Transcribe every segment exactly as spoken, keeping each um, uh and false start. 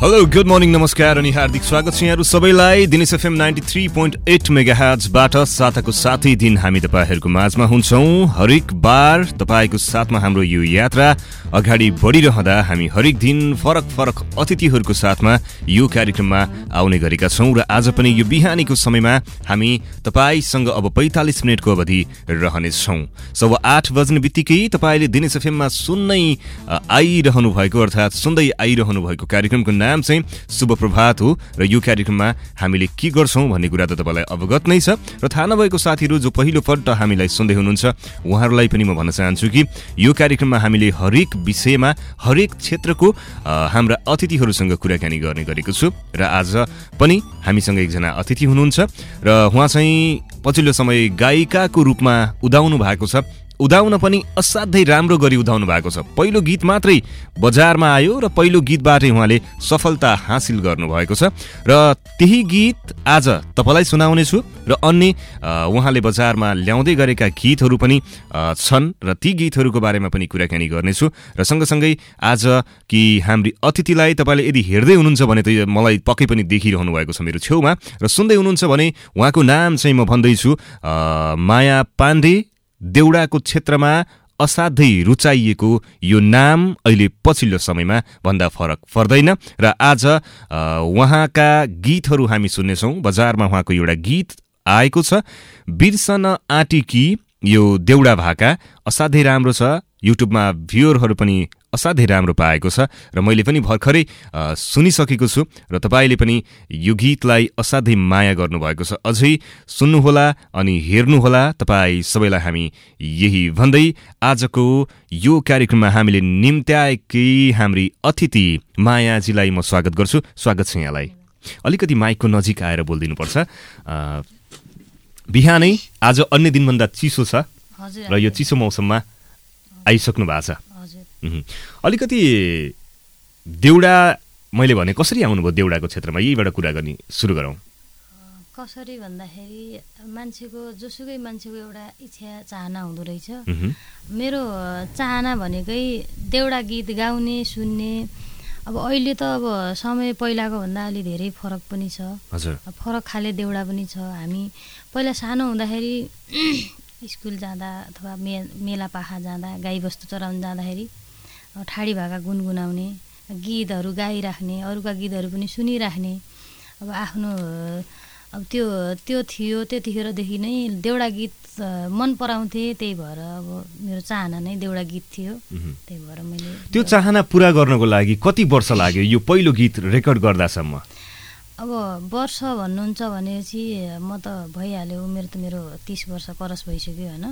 Hello good morning नमस्कार अनि हार्दिक स्वागत छ यहाँहरू सबैलाई Dinesh FM ninety three point eight मेगाहर्जबाट साताको सातै दिन हामी तपाईँहरूको माझमा हुन्छौँ। हरेक बार तपाईँको साथमा हाम्रो यो यात्रा अगाडि बढिरहँदा हामी हरेक दिन फरक फरक अतिथिहरूको साथमा यो कार्यक्रममा आउने गरेका छौँ र आज पनि यो बिहानीको समयमा हामी तपाईँसँग अब पैँतालिस मिनटको अवधि रहनेछौँ। सवा आठ बज्ने बित्तिकै तपाईँले दिनेश एफएममा सुन्नै आइरहनु भएको अर्थात् सुन्दै आइरहनु भएको कार्यक्रमको नाम चाहिँ शुभ प्रभात हो र यो कार्यक्रममा हामीले के गर्छौँ भन्ने कुरा त तपाईँलाई अवगत नै छ र थाहा नभएको साथीहरू जो पहिलो पल्ट हामीलाई सुन्दै हुनुहुन्छ उहाँहरूलाई पनि म भन्न चाहन्छु कि यो कार्यक्रममा हामीले हरेक विषयमा हरेक क्षेत्रको हाम्रा अतिथिहरूसँग कुराकानी गर्ने गरेको छु र आज पनि हामीसँग एकजना अतिथि हुनुहुन्छ र उहाँ चाहिँ पछिल्लो समय गायिकाको रूपमा उदाउनु भएको छ। उदाउन पनि असाध्यै राम्रो गरी उदाउनु भएको छ। पहिलो गीत मात्रै बजारमा आयो र पहिलो गीतबाटै उहाँले सफलता हासिल गर्नुभएको छ र त्यही गीत आज तपाईँलाई सुनाउने छु र अन्य उहाँले बजारमा ल्याउँदै गरेका गीतहरू पनि छन् र ती गीतहरूको बारेमा पनि कुराकानी गर्नेछु र सँगसँगै आज कि हाम्री अतिथिलाई तपाईँले यदि हेर्दै हुनुहुन्छ भने त मलाई पक्कै पनि देखिरहनु भएको छ मेरो छेउमा र सुन्दै हुनुहुन्छ भने उहाँको नाम चाहिँ म भन्दैछु माया पाण्डे। देउडाको क्षेत्रमा असाध्यै रुचाइएको यो नाम अहिले पछिल्लो समयमा भन्दा फरक पर्दैन र आज उहाँका गीतहरू हामी सुन्नेछौँ। बजारमा उहाँको एउटा गीत आएको छ बिर्सन आँटेकी, यो देउडा भाका असाध्यै राम्रो छ। युट्युबमा भ्युअरहरू पनि असाध्यै राम्रो पाएको छ र मैले पनि भर्खरै सुनिसकेको छु र तपाईँले पनि यो गीतलाई असाध्यै माया गर्नुभएको छ। अझै सुन्नुहोला अनि हेर्नुहोला तपाईँ सबैलाई हामी यही भन्दै आजको यो कार्यक्रममा हामीले निम्त्याएकै हाम्री अतिथि मायाजीलाई म स्वागत गर्छु। स्वागत छ यहाँलाई। अलिकति माइकको नजिक आएर बोलिदिनुपर्छ। बिहानै आज अन्य दिनभन्दा चिसो छ र यो चिसो मौसममा आइसक्नु भएको छ। अलिकति देउडा मैले भने कसरी आउनुभयो देउडाको क्षेत्रमा, यहीबाट कुरा गर्ने सुरु गरौँ। कसरी भन्दाखेरि मान्छेको जोसुकै मान्छेको एउटा इच्छा चाहना हुँदो रहेछ। मेरो चाहना भनेकै देउडा गीत गाउने सुन्ने। अब अहिले त अब समय पहिलाको भन्दा अलि धेरै फरक पनि छ। हजुर, फरक खाले देउडा पनि छ। हामी पहिला सानो हुँदाखेरि स्कुल जाँदा अथवा मे मेला पाखा जाँदा गाईबस्तु चराउन जाँदाखेरि ठाडी भाका गुनगुनाउने, गीतहरू गाइराख्ने, अरूका गीतहरू पनि सुनिराख्ने। अब आफ्नो अब त्यो त्यो थियो। त्यतिखेरदेखि नै देउडा गीत मन पराउँथे। त्यही भएर अब मेरो चाहना नै देउडा गीत थियो। त्यही भएर मैले त्यो चाहना पुरा गर्नको लागि कति वर्ष लाग्यो यो पहिलो गीत रेकर्ड गर्दासम्म? अब वर्ष भन्नुहुन्छ भनेपछि म त भइहाल्यो। उमेर त मेरो तिस वर्ष क्रस भइसक्यो होइन।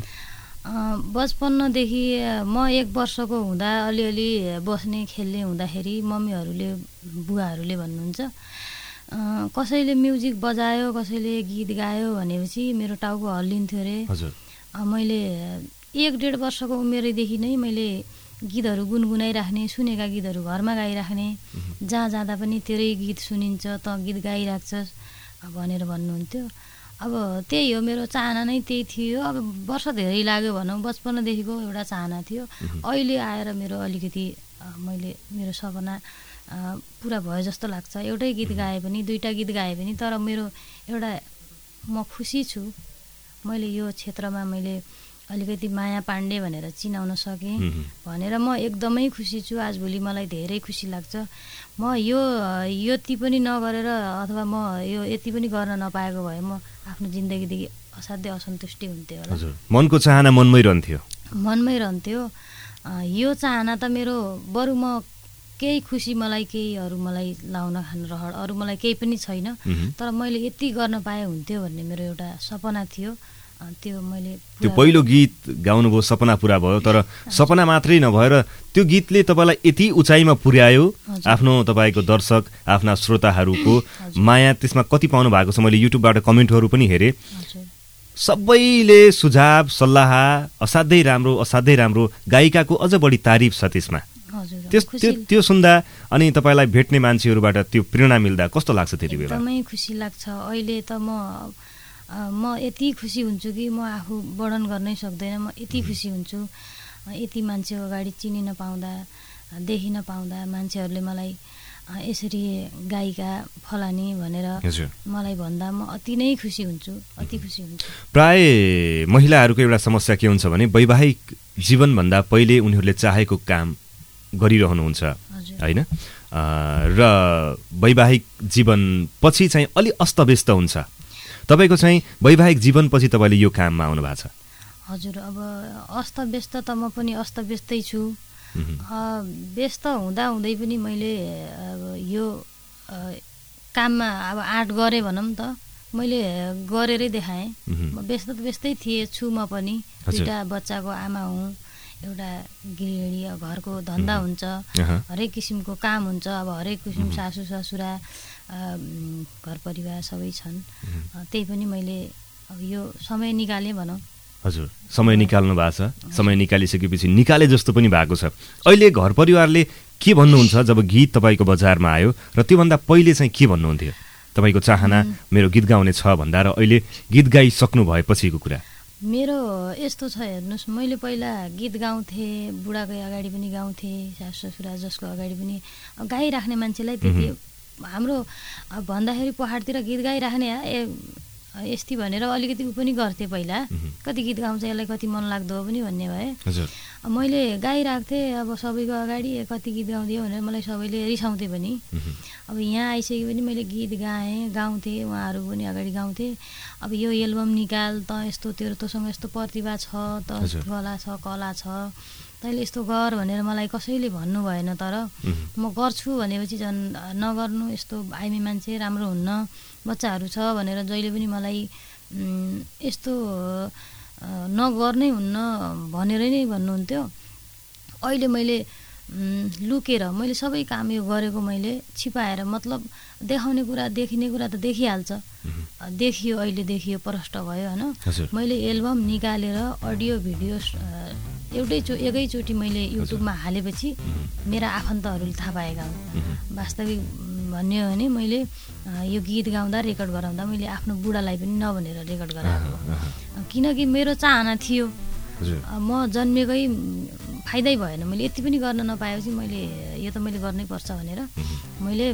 बचपनदेखि म एक वर्षको हुँदा अलिअलि बस्ने खेल्ने हुँदाखेरि मम्मीहरूले बुवाहरूले भन्नुहुन्छ कसैले म्युजिक बजायो कसैले गीत गायो भनेपछि मेरो टाउको हल्लिन्थ्यो अरे। मैले एक डेढ वर्षको उमेरदेखि नै मैले गीतहरू गुनगुनाइराख्ने, सुनेका गीतहरू घरमा गाइराख्ने। जहाँ जाँदा पनि तेरै गीत सुनिन्छ, त गीत गाइराख्छस् भनेर भन्नुहुन्थ्यो। अब त्यही हो, मेरो चाहना नै त्यही थियो। अब वर्ष धेरै लाग्यो भनौँ, बचपनदेखिको एउटा चाहना थियो। अहिले आएर मेरो अलिकति मैले मेरो सपना पुरा भयो जस्तो लाग्छ। एउटै गीत गाए पनि, दुईवटा गीत गाए पनि, तर मेरो एउटा म खुसी छु। मैले यो क्षेत्रमा मैले अलिकति माया पाण्डे भनेर चिनाउन सकेँ भनेर म एकदमै खुसी छु। आजभोलि मलाई धेरै खुसी लाग्छ। म यो यति पनि नगरेर अथवा म यो यति पनि गर्न नपाएको भए म आफ्नो जिन्दगीदेखि असाध्यै असन्तुष्टि हुन्थ्यो होला। मनको चाहना मनमै रहन्थ्यो मनमै रहन्थ्यो यो चाहना त मेरो बरु म केही खुसी मलाई केही अरू मलाई लाउन खान रहर अरू मलाई केही पनि छैन, तर मैले यति गर्न पाए हुन्थ्यो भन्ने मेरो एउटा सपना थियो। त्यो मैले त्यो पहिलो गीत गाउनुभयो, सपना पुरा भयो। तर सपना मात्रै नभएर त्यो गीतले तपाईँलाई यति उचाइमा पुर्यायो। आफ्नो तपाईँको दर्शक आफ्ना श्रोताहरूको माया त्यसमा कति पाउनु भएको छ? मैले युट्युबबाट कमेन्टहरू पनि हेरेँ। सबैले सुझाव सल्लाह असाध्यै राम्रो असाध्यै राम्रो, गायिकाको अझ बढी तारिफ छ त्यसमा। त्यो त्यो सुन्दा अनि तपाईँलाई भेट्ने मान्छेहरूबाट त्यो प्रेरणा मिल्दा कस्तो लाग्छ त्यति बेला? एकदमै खुसी लाग्छ। अहिले त म म यति खुसी हुन्छु कि म आफू वर्णन गर्नै सक्दैन। म यति खुसी हुन्छु यति मान्छे अगाडि चिनिन पाउँदा, देखिन पाउँदा, मान्छेहरूले मलाई यसरी गायिका फलानी भनेर मलाई भन्दा म अति नै खुसी हुन्छु, अति खुसी हुन्छु। प्राय महिलाहरूको एउटा समस्या के हुन्छ भने वैवाहिक जीवनभन्दा पहिले उनीहरूले चाहेको काम गरिरहनुहुन्छ होइन, र वैवाहिक जीवन पछि चाहिँ अलि अस्तव्यस्त हुन्छ। तपाईँको चाहिँ वैवाहिक जीवनपछि तपाईँले यो काममा आउनु भएको छ? हजुर, अब अस्तव्यस्त त म पनि अस्तव्यस्तै छु। व्यस्त हुँदा हुँदै पनि मैले अब यो काममा अब आँट गरेँ भनौँ त, मैले गरेरै देखाएँ। व्यस्त त व्यस्तै थिएँ छु म पनि, दुईवटा बच्चाको आमा हुँ, एउटा गृहिणी, घरको धन्दा हुन्छ, हरेक किसिमको काम हुन्छ, अब हरेक किसिम सासू ससुरा घर परिवार सबै छन्। त्यही पनि मैले अब यो समय निकालेँ भनौँ। हजुर, समय निकाल्नु भएको छ। समय निकालिसकेपछि निकाले जस्तो पनि भएको छ। अहिले घर परिवारले के भन्नुहुन्छ जब गीत तपाईँको बजारमा आयो, र त्योभन्दा पहिले चाहिँ के भन्नुहुन्थ्यो? तपाईँको चाहना मेरो गीत गाउने छ भन्दा र अहिले गीत गाइसक्नु भएपछिको कुरा? मेरो यस्तो छ, हेर्नुहोस्, मैले पहिला गीत गाउँथेँ, बुढाकै अगाडि पनि गाउँथेँ, सासु ससुरा जसको अगाडि पनि गाइराख्ने मान्छेलाई त्यति हाम्रो भन्दाखेरि पहाडतिर गीत गाइराख्ने ए यस्ती भनेर अलिकति उ पनि गर्थेँ पहिला। कति गीत गाउँछ यसलाई, कति मन लाग्दो हो पनि भन्ने भए। मैले गाइरहेको थिएँ अब सबैको अगाडि, कति गीत गाउँदियो भनेर मलाई सबैले रिसाउँथे पनि। अब यहाँ आइसके पनि मैले गीत गाएँ, गाउँथेँ, उहाँहरू पनि अगाडि गाउँथेँ। अब यो एल्बम निकाल त, यस्तो तेरो तँसँग यस्तो प्रतिभा छ त, कला छ कला छ, तैँले यस्तो गर भनेर मलाई कसैले भन्नु भएन। तर म गर्छु भनेपछि झन् नगर्नु, यस्तो आइमी मान्छे राम्रो हुन्न, बच्चाहरू छ भनेर जहिले पनि मलाई यस्तो नगर्नै हुन्न भनेर नै भन्नुहुन्थ्यो। अहिले मैले लुकेर मैले सबै काम यो गरेको मैले छिपाएर, मतलब देखाउने कुरा देखिने कुरा त देखिहाल्छ, देखियो, अहिले देखियो, प्रष्ट भयो होइन। मैले एल्बम निकालेर अडियो भिडियो एउटै चो एकैचोटि मैले युट्युबमा हालेपछि मेरा आफन्तहरूले थाहा पाएका हुन्। वास्तविक भन्ने हो भने मैले यो गीत गाउँदा रेकर्ड गराउँदा मैले आफ्नो बुढालाई पनि नभनेर रेकर्ड गराएको, किनकि मेरो चाहना थियो। म जन्मेकै फाइदै भएन, मैले यति पनि गर्न नपाएपछि मैले यो त मैले गर्नै पर्छ भनेर मैले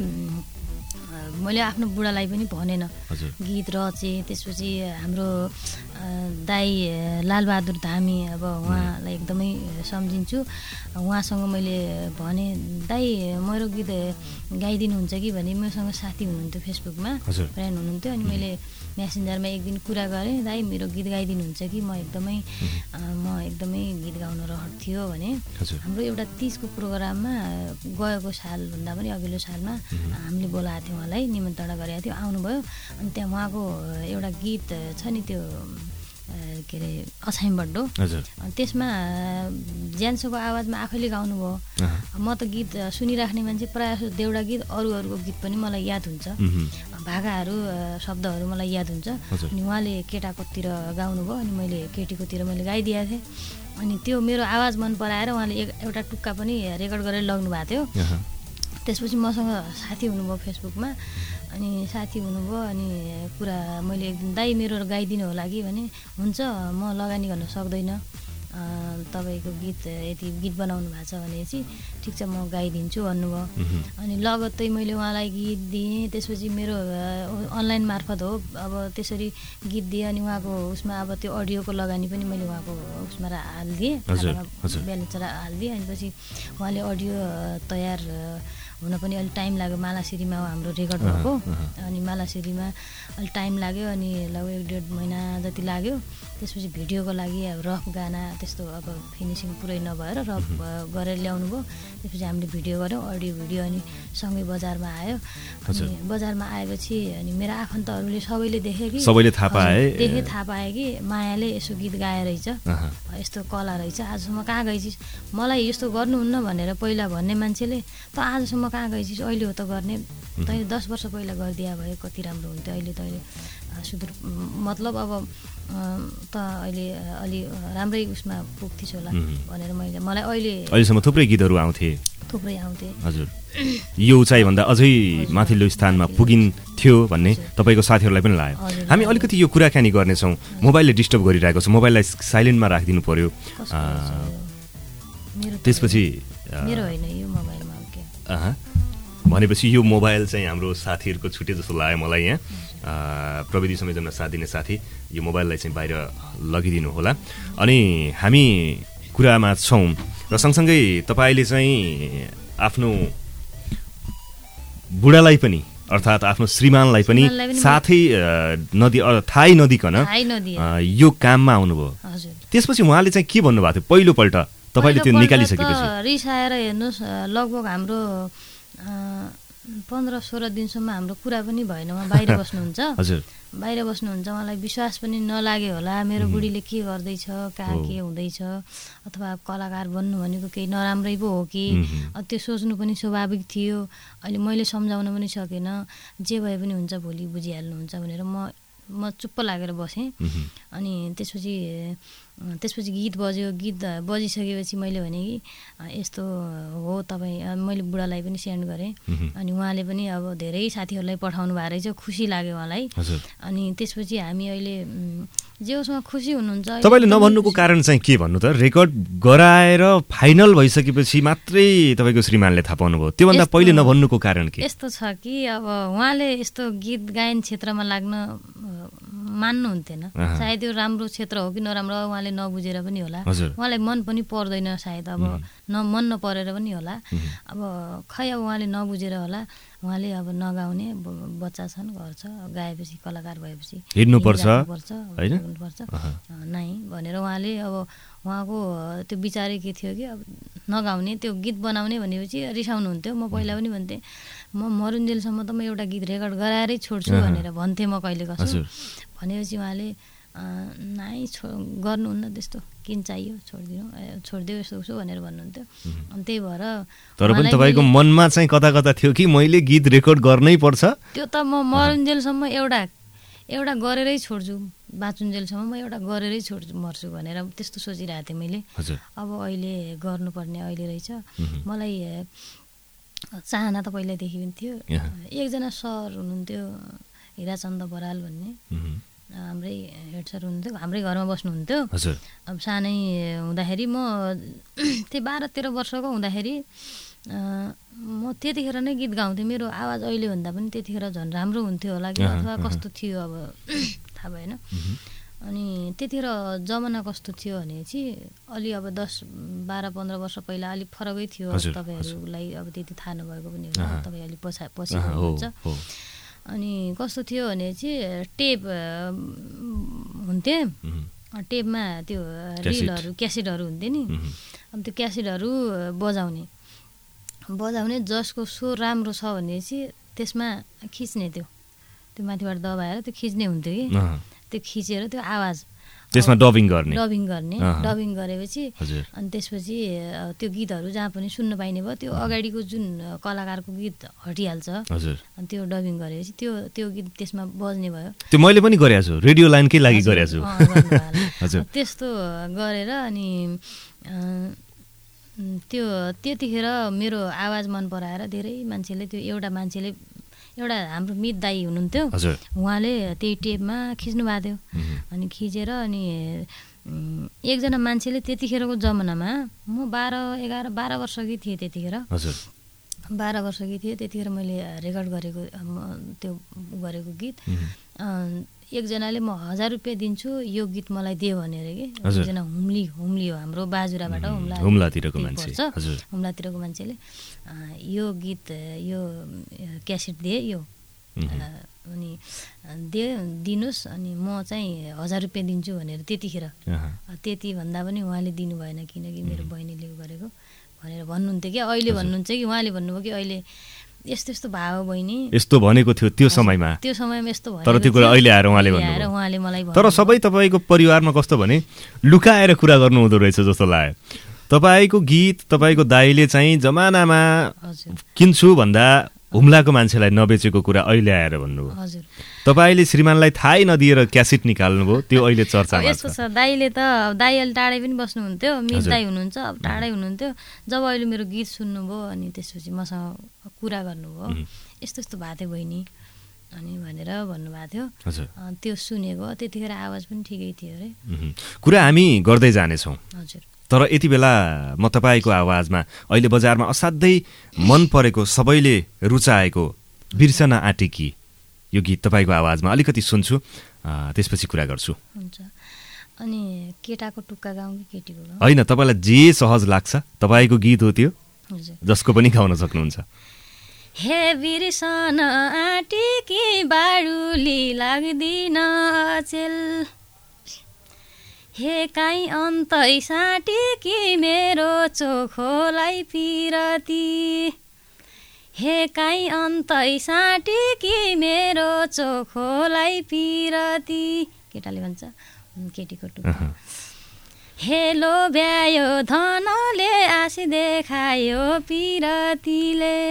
मैले आफ्नो बुढालाई पनि भनेन, गीत रचेँ। त्यसपछि हाम्रो दाइ लालबहादुर धामी, अब उहाँलाई एकदमै सम्झिन्छु, उहाँसँग मैले भने दाइ मेरो गीत गाइदिनुहुन्छ कि भने, मसँग साथी हुनुहुन्थ्यो फेसबुकमा, फ्रेन्ड हुनुहुन्थ्यो। अनि मैले मेसेन्जरमा एक दिन कुरा गरेँ, दाइ मेरो गीत गाइदिनुहुन्छ कि, म एकदमै म एकदमै गीत गाउन रहर थियो भने। हाम्रो एउटा तिजको प्रोग्राममा गएको सालभन्दा पनि अघिल्लो सालमा हामीले बोलाएको थियौँ उहाँलाई, निमन्त्रणा गरेको थियो, आउनुभयो। अनि त्यहाँ उहाँको एउटा गीत छ नि, त्यो के अरे अछाइम बड्डो, त्यसमा ज्यान्सोको आवाजमा आफैले गाउनुभयो। म त गीत सुनिराख्ने मान्छे, प्रायः देउडा गीत अरू अरूको गीत पनि मलाई याद हुन्छ, भाकाहरू शब्दहरू मलाई याद हुन्छ। अनि उहाँले केटाकोतिर गाउनुभयो, अनि मैले केटीकोतिर मैले गाइदिएको थिएँ। अनि त्यो मेरो आवाज मन पराएर उहाँले एक एउटा टुक्का पनि रेकर्ड गरेर लग्नु भएको थियो। त्यसपछि मसँग साथी हुनुभयो फेसबुकमा, अनि साथी हुनुभयो। अनि कुरा मैले एकदिन दाइ मेरो गाइदिनु होला कि भने, हुन्छ म लगानी गर्न सक्दैन, तपाईँको गीत यति गीत बनाउनु भएको छ भनेपछि ठिक छ म गाइदिन्छु भन्नुभयो। अनि लगत्तै मैले उहाँलाई गीत दिएँ। त्यसपछि मेरो अनलाइन मार्फत हो अब त्यसरी गीत दिएँ। अनि उहाँको उसमा अब त्यो अडियोको लगानी पनि मैले उहाँको उसमा हालिदिएँ, ब्यालेन्स हालिदिएँ। अनि पछि उहाँले अडियो तयार हुन पनि अलिक टाइम लाग्यो, मालासिरीमा हाम्रो रेकर्ड भएको। अनि मालासिरीमा अलिक टाइम लाग्यो, अनि लगभग एक डेढ महिना जति लाग्यो। त्यसपछि भिडियोको लागि अब रफ गाना त्यस्तो अब फिनिसिङ पुरै नभएर रफ गरेर ल्याउनु भयो। त्यसपछि हामीले भिडियो गऱ्यौँ, अडियो भिडियो, अनि सँगै बजारमा आयो। अनि बजारमा आएपछि अनि मेरा आफन्तहरूले सबैले देखे कि, सबैले थाहा पाए देखे थाहा पाए कि मायाले यसो गीत गाए रहेछ, यस्तो कला रहेछ, आजसम्म कहाँ गइछिस्, मलाई यस्तो गर्नुहुन्न भनेर पहिला भन्ने मान्छेले त आजसम्म कहाँ गइछिस्, अहिले हो त गर्ने, तैँले दस वर्ष पहिला गरिदिया भए कति राम्रो हुन्थ्यो, अहिले तैँले सुदूर मतलब अब त अहिले अलि राम्रै उसमा पुग्थिस् होला भनेर मैले मलाई अहिले अहिलेसम्म थुप्रै गीतहरू आउँथे थुप्रै आउँथे हजुर। यो उचाइभन्दा अझै माथिल्लो स्थानमा पुगिन्थ्यो भन्ने तपाईँको साथीहरूलाई पनि लाग्यो। हामी अलिकति यो कुराकानी गर्नेछौँ, मोबाइलले डिस्टर्ब गरिरहेको छ, मोबाइललाई साइलेन्टमा राखिदिनु पर्यो। त्यसपछि मेरो होइन यो मोबाइलमा भनेपछि यो मोबाइल चाहिँ हाम्रो साथीहरूको छुट्टै जस्तो लाग्यो मलाई। यहाँ प्रविधि संयोजनमा साथ दिने साथी यो मोबाइललाई चाहिँ बाहिर लगिदिनु होला। अनि हामी कुरामा छौँ र सँगसँगै तपाईँले चाहिँ आफ्नो बुढालाई पनि अर्थात् आफ्नो श्रीमानलाई पनि साथै नदी थाहै नदिकन यो काममा आउनुभयो। त्यसपछि उहाँले चाहिँ के भन्नुभएको थियो पहिलोपल्ट तपाईँले त्यो निकालिसकेपछि? रिसाएर हेर्नुहोस्, लगभग हाम्रो पन्ध्र सोह्र दिनसम्म हाम्रो कुरा पनि भएन। उहाँ बाहिर बस्नुहुन्छ, हजुर बाहिर बस्नुहुन्छ। उहाँलाई विश्वास पनि नलाग्यो होला मेरो बुढीले के गर्दैछ, कहाँ के हुँदैछ, अथवा कलाकार बन्नु भनेको केही नराम्रै पो हो कि, त्यो सोच्नु पनि स्वाभाविक थियो। अहिले मैले सम्झाउन पनि सकेन, जे भए पनि हुन्छ भोलि बुझिहाल्नुहुन्छ भनेर म म चुप्प लागेर बसेँ। अनि त्यसपछि त्यसपछि गीत बज्यो। गीत बजिसकेपछि मैले भने कि यस्तो हो तपाईँ, मैले बुढालाई पनि सेन्ड गरेँ। अनि उहाँले पनि अब धेरै साथीहरूलाई पठाउनु भएको रहेछ, खुसी लाग्यो उहाँलाई। अनि त्यसपछि हामी अहिले जे होस् खुसी हुनुहुन्छ। तपाईँले नभन्नुको कारण चाहिँ के भन्नु त? रेकर्ड गराएर फाइनल भइसकेपछि मात्रै तपाईँको श्रीमानले थाहा पाउनुभयो, त्योभन्दा पहिले नभन्नुको कारण के? यस्तो छ कि अब उहाँले यस्तो गीत गायन क्षेत्रमा लाग्न मान्नुहुन्थेन। सायद यो राम्रो क्षेत्र हो कि नराम्रो उहाँले नबुझेर पनि होला, उहाँलाई मन पनि पर्दैन सायद, अब न मन नपरेर पनि होला। अब खै अब उहाँले नबुझेर होला, उहाँले अब नगाउने बच्चा छन्, घर छ, गाएपछि कलाकार भएपछि हिँड्नुपर्छ हिँड्नुपर्छ नै भनेर उहाँले अब उहाँको त्यो विचारै के थियो कि अब नगाउने, त्यो गीत बनाउने भनेपछि रिसाउनुहुन्थ्यो। म पहिला पनि भन्थेँ म मरुन्जेलसम्म त म एउटा गीत रेकर्ड गराएरै छोड्छु भनेर भन्थेँ म कहिले कसो। भनेपछि उहाँले नाइ छो गर्नुहुन्न त्यस्तो, किन चाहियो छोडिदिनु, छोडिदियो यस्तो उसो भनेर भन्नुहुन्थ्यो। अनि त्यही भएर तर पनि तपाईँको मनमा चाहिँ कता कता थियो कि मैले गीत रेकर्ड गर्नै पर्छ? त्यो त म मरुन्जेलसम्म एउटा एउटा गरेरै छोड्छु, बाँचुन्जेलसम्म म एउटा गरेरै छोड्छु मर्छु भनेर त्यस्तो सोचिरहेको थिएँ मैले। अब अहिले गर्नुपर्ने अहिले रहेछ। मलाई चाहना त पहिल्यैदेखि पनि थियो। एकजना सर हुनुहुन्थ्यो हिराचन्द बराल भन्ने, हाम्रै हेड सर हुनुहुन्थ्यो, हाम्रै घरमा बस्नुहुन्थ्यो। अब सानै हुँदाखेरि म त्यही बाह्र तेह्र वर्षको हुँदाखेरि म त्यतिखेर नै गीत गाउँथेँ। मेरो आवाज अहिले भन्दा पनि त्यतिखेर झन् राम्रो हुन्थ्यो होला कि अथवा कस्तो थियो अब थाहा भएन। अनि त्यतिखेर जमाना कस्तो थियो भनेपछि अलि अब दस बाह्र पन्ध्र वर्ष पहिला अलिक फरकै थियो। तपाईँहरूलाई अब त्यति थाहा नभएको पनि होला, तपाईँ अलिक पछि पछि हुनुहुन्छ। अनि कस्तो थियो भनेपछि टेप हुन्थे, टेपमा त्यो रिलहरू क्यासेटहरू हुन्थ्यो नि, अनि त्यो क्यासेटहरू बजाउने बजाउने जसको स्वर राम्रो छ भनेपछि त्यसमा खिच्ने, त्यो त्यो माथिबाट दबाएर त्यो खिच्ने हुन्थ्यो कि, त्यो खिचेर त्यो आवाज त्यसमा डबिङ गर्ने डबिङ गर्ने डबिङ गरेपछि अनि त्यसपछि त्यो गीतहरू जहाँ पनि सुन्न पाइने भयो। त्यो अगाडिको जुन कलाकारको गीत हटिहाल्छ, अनि त्यो डबिङ गरेपछि त्यो त्यो गीत त्यसमा बज्ने भयो। त्यो मैले पनि गरेको छु, रेडियो लाइनकै लागि गरेको छु। त्यस्तो गरेर अनि त्यो त्यतिखेर मेरो आवाज मन पराएर धेरै मान्छेले, त्यो एउटा मान्छेले एउटा हाम्रो मित दाई हुनुहुन्थ्यो, उहाँले त्यही टेपमा खिच्नु भएको थियो। अनि खिचेर अनि एकजना मान्छेले त्यतिखेरको जमानामा म बाह्र एघार बाह्र वर्षकी थिएँ त्यतिखेर, बाह्र वर्षकी थिएँ त्यतिखेर मैले रेकर्ड गरेको त्यो गरेको गीत। एकजनाले म हजार रुपियाँ दिन्छु यो गीत मलाई दियो भनेर कि, एकजना हुम्ली हुम्ली हो हाम्रो बाजुराबाट, हुम्ला हुम्लातिरको मान्छे, हुम्लातिरको मान्छेले यो गीत यो क्यासेट दिए यो अनि दे दिनुहोस् अनि म चाहिँ हजार रुपियाँ दिन्छु भनेर त्यतिखेर, त्यति भन्दा पनि उहाँले दिनु भएन किनकि मेरो बहिनीले गरेको भनेर भन्नुहुन्थ्यो कि। अहिले भन्नुहुन्छ कि उहाँले भन्नुभयो कि अहिले यस्तो यस्तो भाव बहिनी यस्तो भनेको थियो त्यो समयमा, त्यो समयमा यस्तो भनेको, तर त्यो कुरा अहिले आएर उहाँले भन्नुभयो। उहाँले मलाई तर सबै तपाईँको परिवारमा कस्तो भने लुकाएर कुरा गर्नु हुँदो रहेछ जस्तो लाग्यो। तपाईँको गीत तपाईँको दाइले चाहिँ जमानामा किन्छु भन्दा हुम्लाको मान्छेलाई नबेचेको कुरा अहिले आएर भन्नुभयो। हजुर, तपाईँले श्रीमानलाई थाहै नदिएर क्यासेट निकाल्नुभयो, त्यो अहिले चर्चामा छ। यस्तो छ, दाइले त दाइ अहिले टाढै पनि बस्नुहुन्थ्यो, मित दाइ हुनुहुन्छ, अब टाढै हुनुहुन्थ्यो। जब अहिले मेरो गीत सुन्नुभयो अनि त्यसपछि मसँग कुरा गर्नुभयो, यस्तो यस्तो भएको थियो बहिनी अनि भनेर भन्नुभएको थियो। त्यो सुनेको त्यतिखेर आवाज पनि ठिकै थियो अरे। कुरा हामी गर्दै जानेछौँ। हजुर, तर यति बेला म तपाईँको आवाजमा अहिले बजारमा असाध्यै मन परेको सबैले रुचाएको बिर्सन आँटेकी यो गीत तपाईँको आवाजमा अलिकति सुन्छु, त्यसपछि कुरा गर्छु। हुन्छ। अनि केटाको टुक्का गाउँ कि केटीको गाउँ? होइन, तपाईँलाई जे सहज लाग्छ, तपाईँको गीत हो त्यो, जसको पनि गाउन सक्नुहुन्छ। हे बिर्सन आँटेकी बारुली लाग्दिन अचेल, हे काहीँ अन्तै साँटेकी मेरो चोखोलाई पिरती, हे काहीँ अन्तै साँटेकी मेरो चोखोलाई पिरती। केटाले भन्छ, केटीको टुक्का। हे लोभ्यायो धनले आश देखायो पिरतीले,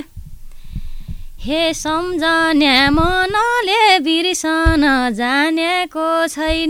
हे सम्झन्या मनले बिर्सन जानेको छैन,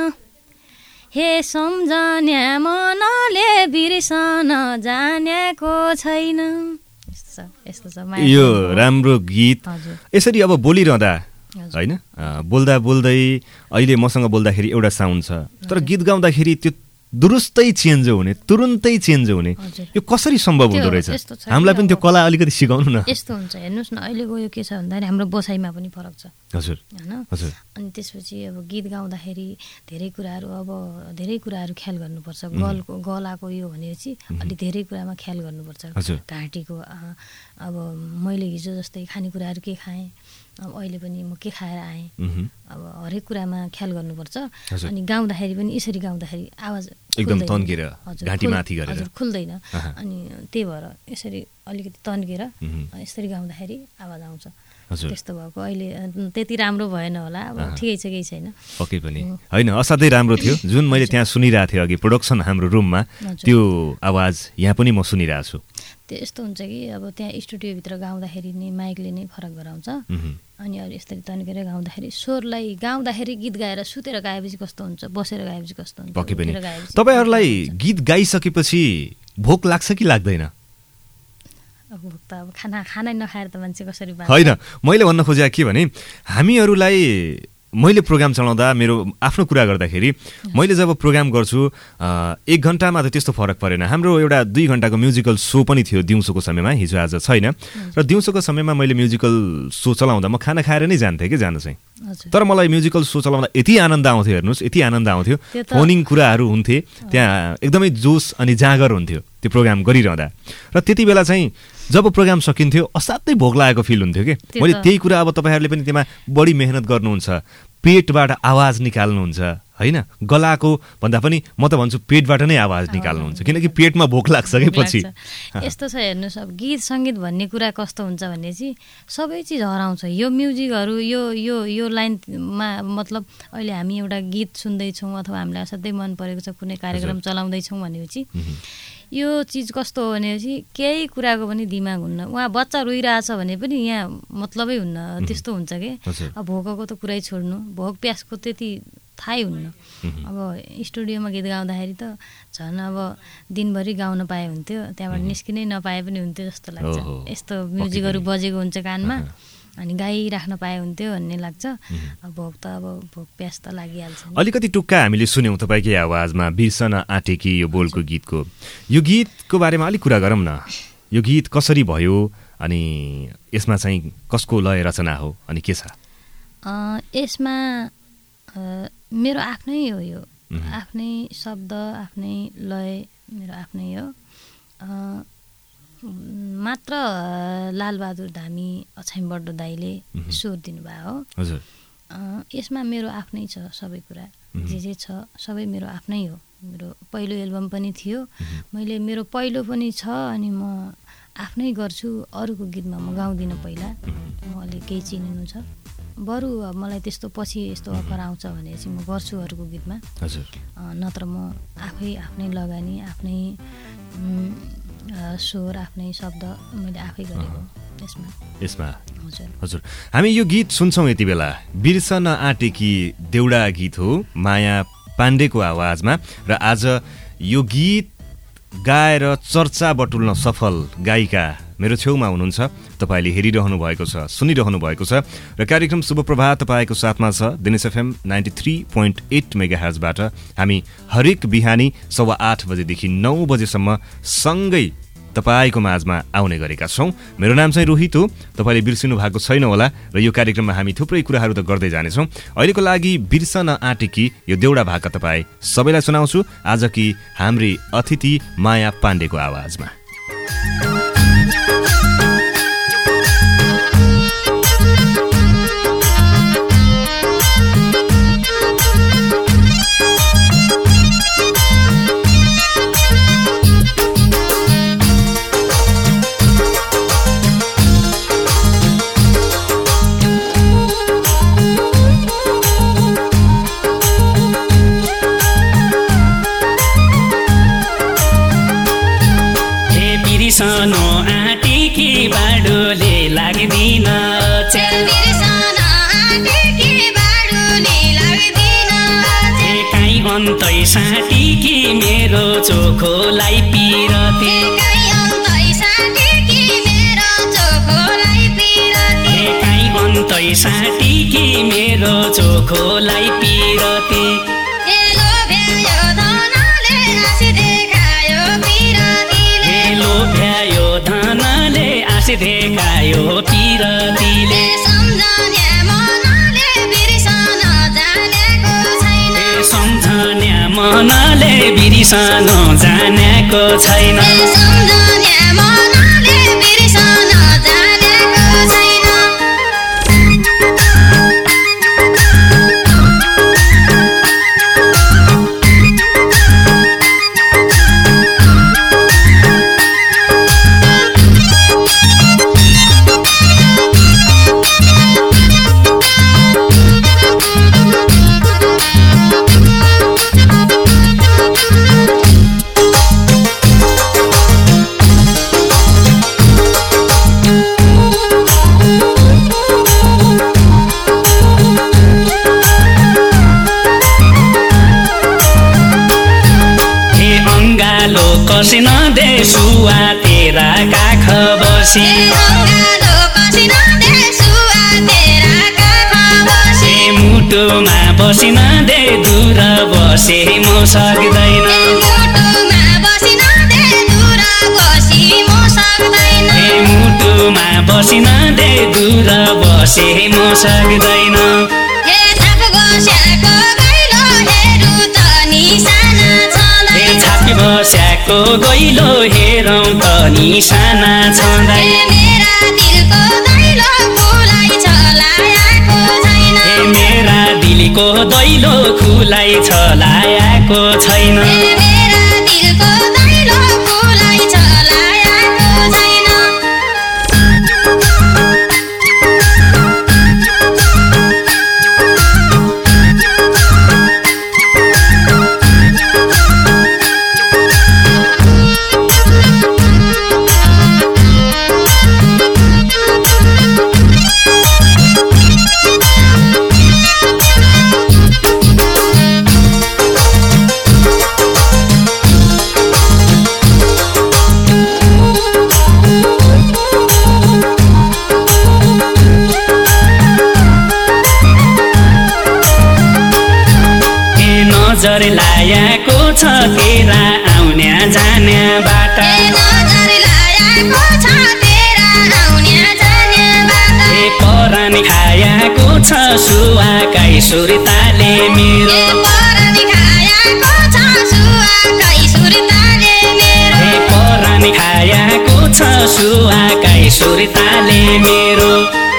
हे सम्झन्या मनले बिर्सन जानेको छैन। यस्तो छ यो राम्रो गीत। यसरी अब बोलिरहँदा होइन, बोल्दा बोल्दै अहिले मसँग बोल्दाखेरि एउटा साउन्ड छ, तर गीत गाउँदाखेरि त्यो दुरुस्तै चेन्ज हुने, तुरुन्तै चेन्ज हुने, यो कसरी सम्भव हुँदो रहेछ? हामीलाई पनि त्यो कला अलिकति सिकाउनु न। यस्तो हुन्छ, हेर्नुहोस् न, अहिलेको यो के छ भन्दाखेरि हाम्रो बसाइमा पनि फरक छ। हजुर होइन? हजुर। अनि त्यसपछि अब गीत गाउँदाखेरि धेरै कुराहरू अब धेरै कुराहरू ख्याल गर्नुपर्छ। गलको गलाको यो भनेपछि अलि धेरै कुरामा ख्याल गर्नुपर्छ। घाँटीको अब मैले हिजो जस्तै खानेकुराहरू के खाएँ, अब अहिले पनि म के खाएर आएँ, अब हरेक कुरामा ख्याल गर्नुपर्छ। अनि गाउँदाखेरि पनि यसरी गाउँदाखेरि आवाज एकदम तन्केर घाँटी माथि गरेर हजुर खुल्दैन, अनि त्यही भएर यसरी अलिकति तन्केर यसरी गाउँदाखेरि आवाज आउँछ। त्यस्तो भएको अहिले त्यति राम्रो भएन होला, अब ठिकै छ, केही छैन। पक्कै पनि होइन, असाध्यै राम्रो थियो। जुन मैले त्यहाँ सुनिरहेको थिएँ अघि प्रोडक्सन हाम्रो रुममा, त्यो आवाज यहाँ पनि म सुनिरहेको छु। त्यो यस्तो हुन्छ कि अब त्यहाँ स्टुडियोभित्र गाउँदाखेरि नै माइकले नै फरक गराउँछ। अनि अहिले यसरी तन्केर गाउँदाखेरि स्वरलाई गाउँदाखेरि गीत गाएर सुतेर गाएपछि कस्तो हुन्छ, बसेर गाएपछि कस्तो हुन्छ। पक्कै पनि तपाईँहरूलाई गीत गाइसकेपछि भोक लाग्छ कि लाग्दैन? अब भोक त अब खाना खानै नखाएर त मान्छे कसरी बाँच्छ? होइन, मैले भन्न खोजेको के भने हामीहरूलाई मैले प्रोग्राम चलाउँदा मेरो आफ्नो कुरा गर्दाखेरि मैले जब प्रोग्राम गर्छु एक घन्टामा त त्यस्तो फरक परेन। हाम्रो एउटा दुई घन्टाको म्युजिकल सो पनि थियो दिउँसोको समयमा, हिजो आज छैन। र दिउँसोको समयमा मैले म्युजिकल सो चलाउँदा म खाना खाएर नै जान्थेँ कि जानु चाहिँ। तर मलाई म्युजिकल सो चलाउँदा यति आनन्द आउँथ्यो, हेर्नुहोस् यति आनन्द आउँथ्यो, फोनिङ कुराहरू हुन्थे त्यहाँ, एकदमै जोस अनि जाँगर हुन्थ्यो त्यो प्रोग्राम गरिरहँदा। र त्यति बेला चाहिँ जब प्रोग्राम सकिन्थ्यो असाध्यै भोक लागेको फिल हुन्थ्यो कि। मैले त्यही कुरा अब तपाईँहरूले पनि त्यसमा बढी मेहनत गर्नुहुन्छ, पेटबाट आवाज निकाल्नुहुन्छ होइन, गलाको भन्दा पनि म त भन्छु पेटबाट नै आवाज निकाल्नुहुन्छ, किनकि पेटमा भोक लाग्छ कि पछि। यस्तो छ, हेर्नुहोस् अब गीत सङ्गीत भन्ने कुरा कस्तो हुन्छ भने चाहिँ सबै चिज हराउँछ। यो म्युजिकहरू यो यो यो लाइनमा मतलब अहिले हामी एउटा गीत सुन्दैछौँ अथवा हामीलाई असाध्यै मन परेको छ, कुनै कार्यक्रम चलाउँदैछौँ भनेपछि यो चिज कस्तो हो भनेपछि केही कुराको पनि दिमाग हुन्न। उहाँ बच्चा रोइरहेछ भने पनि यहाँ मतलबै हुन्न, त्यस्तो हुन्छ कि। अब भोकको त कुरै छोड्नु, भोक प्यासको त्यति थाहै हुन्न। अब स्टुडियोमा गीत गाउँदाखेरि त झन् अब दिनभरि गाउन पाए हुन्थ्यो, त्यहाँबाट निस्किनै नपाए पनि हुन्थ्यो जस्तो लाग्छ। यस्तो म्युजिकहरू बजेको हुन्छ कानमा, अनि गाइराख्न पाए हुन्थ्यो भन्ने लाग्छ। अब भोक त अब भोक प्यास त लागिहाल्छ। अलिकति टुक्का हामीले सुन्यौँ तपाईँकै आवाजमा बिर्सन आँटेकी यो बोलको गीतको। यो गीतको बारेमा अलिक कुरा गरौँ न। यो गीत कसरी भयो अनि यसमा चाहिँ कसको लय रचना हो अनि के छ? यसमा मेरो आफ्नै हो, यो आफ्नै शब्द, आफ्नै लय मेरो आफ्नै हो। मात्र लालबहादुर धामी अछाम बड्डो दाईले स्वर दिनुभएको हो। यसमा मेरो आफ्नै छ सबै कुरा, जे जे छ सबै मेरो आफ्नै हो। मेरो पहिलो एल्बम पनि थियो, मैले मेरो पहिलो पनि छ, अनि म आफ्नै गर्छु। अरूको गीतमा म गाउँदिनँ पहिला, म अलिक केही चिनिनु छ। बरु मलाई त्यस्तो पछि यस्तो अफर आउँछ भने चाहिँ म गर्छु अरूको गीतमा। हजुर। नत्र म आफै आफ्नै लगानी, आफ्नै स्वर, आफ्नै शब्द मैले आफै गरेको यसमा यसमा हजुर हजुर हामी यो गीत सुन्छौँ यति बेला। बिर्सन आँटेकी देउडा गीत हो, माया पाण्डेको आवाजमा। र आज यो गीत गाएर चर्चा बटुल्न सफल गायिका मेरो छेउमा हुनुहुन्छ, तपाईँले हेरिरहनु भएको छ, सुनिरहनु भएको छ र कार्यक्रम शुभ प्रभात तपाईँको साथमा छ Dinesh FM ninety three point eight मेगाहर्जबाट। हामी हरेक बिहानी सवा आठ बजेदेखि नौ बजेसम्म सँगै तपाईँको माझमा आउने गरेका छौँ। मेरो नाम चाहिँ रोहित हो, तपाईँले बिर्सिनु भएको छैन होला र यो कार्यक्रममा हामी थुप्रै कुराहरू त गर्दै जानेछौँ। अहिलेको लागि बिर्सन आँटेकी यो देउडा भाका तपाईँ सबैलाई सुनाउँछु आजकी हाम्री अतिथि माया पाण्डेको आवाजमा। बिर्सनो आँटेकी बाडोले लाग्दिन, काहीँ अन्तै साँटेकी मेरो चोखोलाई पिरते, काहीँ अन्तै साँटेकी मेरो चोखोलाई पिरते। लोभ्यायो धनले आश देखायो पिरतीले, सम्झन्या मनले बिर्सन जानेको छैन। कसिन दे सुवा तेरा काख बसी, मुटुमा बसिन दे दूर बसे म सक्दैन, मुटुमा बसिन दे दूर बसे म सक्दैन। छापी बस्याको गइलो हेरौँ त निशाना छँदै, मेरा दिलको दैलो खुलाई छलाएको छैन। नजर लायाको छ तेरा आउन्या जान्या बाटा, परान खायाको छ सुवाकै सुरताले मेरो, परान खायाको छ सुवाकै सुरताले मेरो।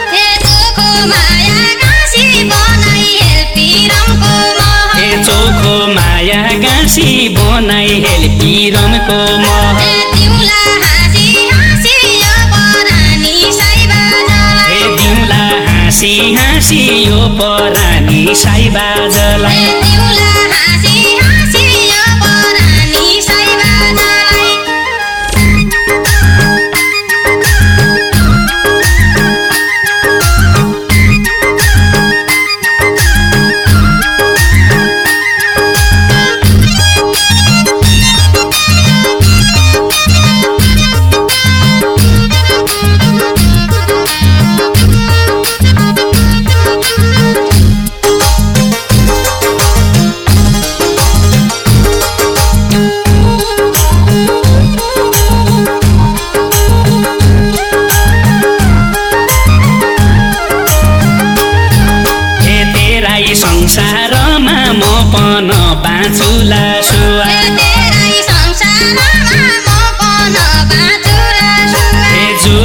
चोखो माया गाँसी बनाई हेल्पी रनको मह, दिउँला हाँसी हाँसी यो परानी साइबाजलाई,